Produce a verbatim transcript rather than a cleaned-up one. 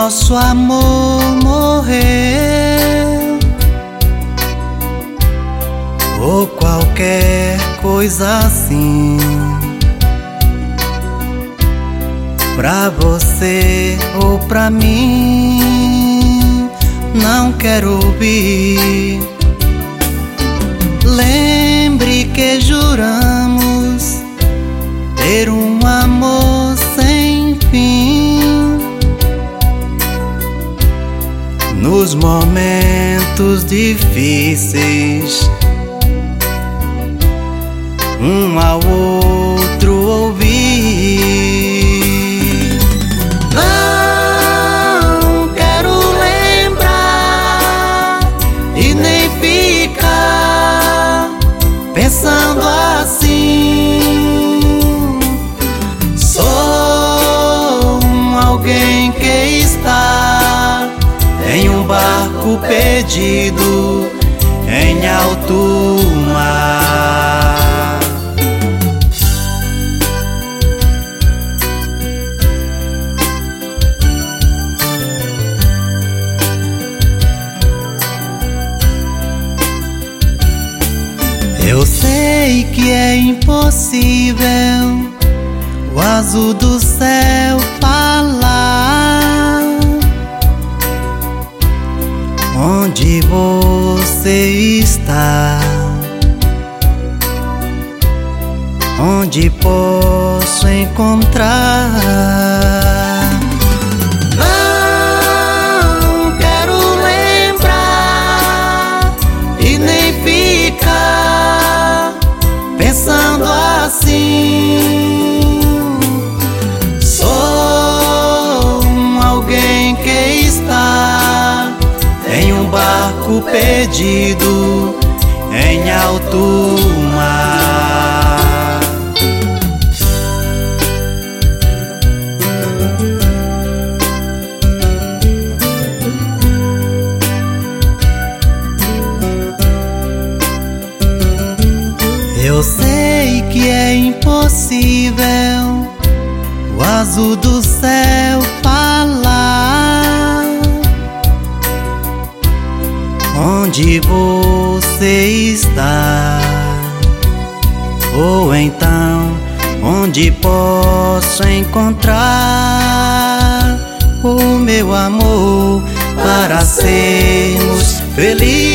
nosso amor morreu, ou qualquer coisa assim. Pra você ou pra mim, não quero ouvir. Lembre que juramos ter um amor sem fim. Nos momentos difíceis, um ao outro ouvir. Não quero lembrar e nem ficar pensando assim. Sou um alguém que está em um barco perdido em alto mar. Eu sei que é impossível o azul do céu falar onde você está, onde posso encontrar. Não quero lembrar e nem ficar pensando assim. Sou um alguém que está em um barco perdido em alto mar. Eu sei que é impossível o azul do céu falar onde você está, ou então onde posso encontrar o meu amor para sermos felizes.